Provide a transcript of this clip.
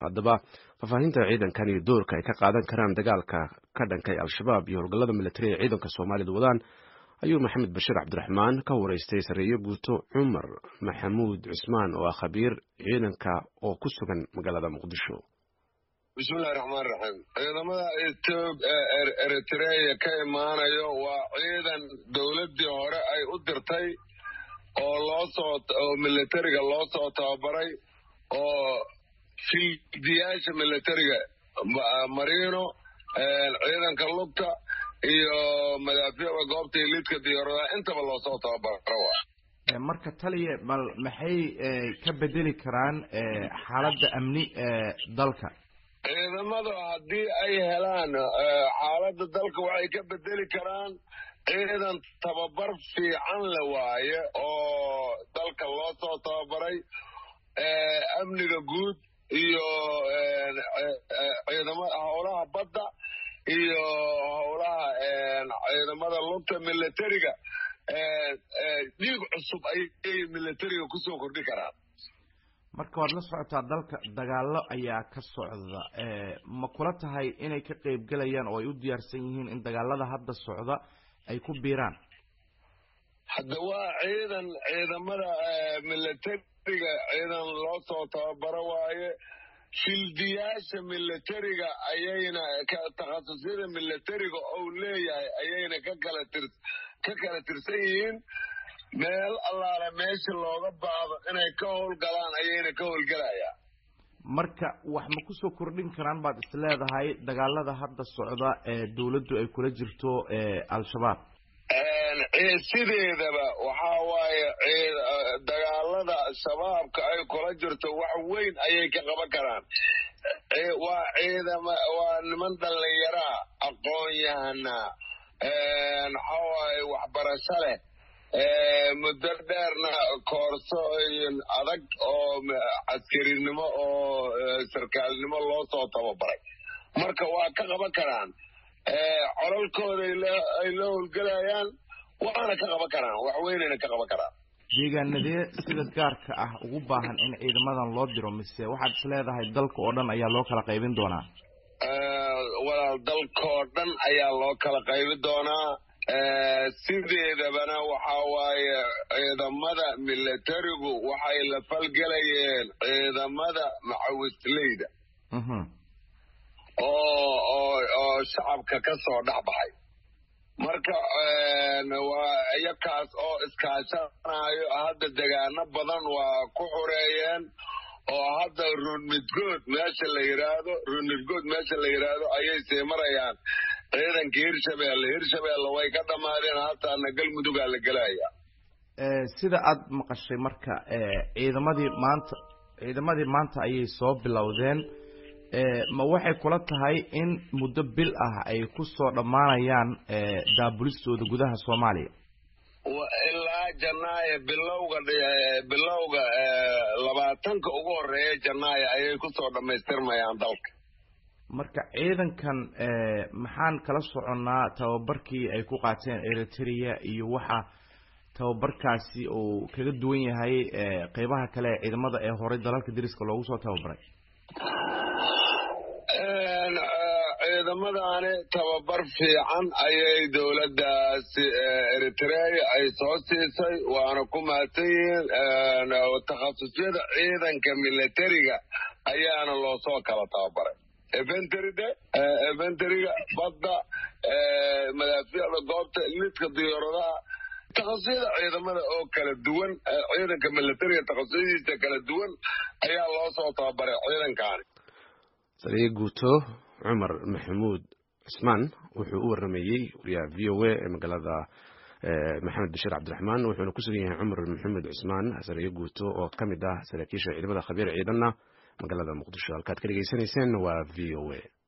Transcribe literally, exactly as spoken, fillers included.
haddaba faahfaahinta ciidankan iyo doorka ay ka qaadan karaan dagaalka ka dhankay al-shabaab iyo howlgallada militari ee ciidanka soomaalida wadaan ayuu maxamed bashiir cabdiraxmaan ka wareystay sareeyo guuto cumar maxamuud cusmaan oo ah khabiir ciidanka oo ku sugan magaalada muqdisho. bismillahi raxmaan raxiim. ciidamada eritrea ka imaanayo waa ciidan dowladii hore ay u dirtay oo loo soo oo militariga loo soo tababaray oo fiidiyaasha militariga marino ciidanka lugta iyo madaafiicda goobta liidka diyaaradaha intaba loo soo tababaro. marka taliya bal maxay ka bedeli karaan xaaladda amni ee dalka? ciidamadu haddii ay helaan xaaladda dalka waxay ka bedeli karaan ciidan tababar fiican la waaye oo dalka loo soo tababaray amniga guud iyo ciidamada howlaha badda iyo howlaha ciidamada lugta militariga dhiig cusub ayay militariga kusoo kordhi karaan. marka waad la socotaa dalka dagaalo ayaa ka socda, ma kula tahay inay ka qayb galayaan oo ay u diyaarsan yihiin in dagaalada hadda socda ay ku biiraan? hadda waa ciidan ciidamada militariga ciidan loo soo tababaro waaye. fildiyaasha militariga ayayna takhasusyada militariga ou leeyahay ayayna ka kala tir ka kala tirsan yihiin. meel allaala meesha looga baado inay ka howlgalaan ayayna ka howlgalayaan. marka wax ma kusoo kordhin karaan baad is leedahay dagaalada hadda socda ee dawladdu ay kula jirto al-shabaab? sideedaba waxaa waaye dagaalada shabaabka ay kula jirto wax weyn ayay ka qaban karaan. waa ciidama waa niman dhallinyaraa aqoon-yahana waxaa waaye waxbarasho leh muddo dheerna koorso adag oo caskarinimo oo sarkaalnimo loo soo tababaray. marka waa ka qaban karaan colalkooda ay la howlgelayaan waana ka qaban karaan wax weynayna ka qaban karaan. deegaanadee sida gaarka ah ugu baahan in ciidamadan loo diro mise waxaad is leedahay dalka oo dhan ayaa loo kala qaybin doonaa? walaal dalkaoo dhan ayaa loo kala qaybin doonaa. sideedabana waxaa waaye ciidamada militarigu waxay la falgelayeen ciidamada macawisleyda oo oo oo shacabka ka soo dhex baxay. marka waa iyakaas oo iskaashanayo hadda degaano badan waa ku xoreeyeen oo hadda runmidgood meesha la yidhaahdo runmidgood meesha la yidhaahdo ayay sii marayaan. ciidanka hirshabeelle hirshabeelle way ka dhammaadeen hataana galmudugaa la gelaya. sida aad maqashay marka ciidamadii maanta ciidamadii maanta ayay soo bilowdeen, ma waxay kula tahay in muddo bil ah ay ku soo dhammaanayaan daabulistooda gudaha Soomaaliya? ilaa janaayo bilowga bilowga labaatanka ugu horeeya janaayo ayay ku soo dhammaystirmayaan dalka. marka ciidankan maxaan kala soconnaa tababarkii ay ku qaateen Eritrea iyo waxa tababarkaasi uu kaga duwan yahay qaybaha kale ee ciidamada ee hore dalalka dariska loogu soo tababaray? ciidamadaani tababar fiican ayay dowladdaasi Eritrea ay soo siisay waana ku mahadsan yihiin. takhasusyada ciidanka militariga ayaana loo soo kala tababaray. eventrida eventriga badda madaafiicda goobta lidka diyaaradaha takhasusyada ciidamada oo kala duwan ciidanka militariga takhasusyadiisa kala duwan ayaa loo soo tababaray ciidankaani. sariye guuto cumar maxamuud cusmaan wuxuu u waramayey wariyaha v o a ee magaalada maxamed bashiir cabdiraxmaan wuxuuna ku sugan yahay cumar maxamuud cusmaan sariye guuto oo ka mid ah saraakiisha ciidamada khabiir ciidanna magaalada muqdisho. halkaad ka dhegaysanayseen waa v o a.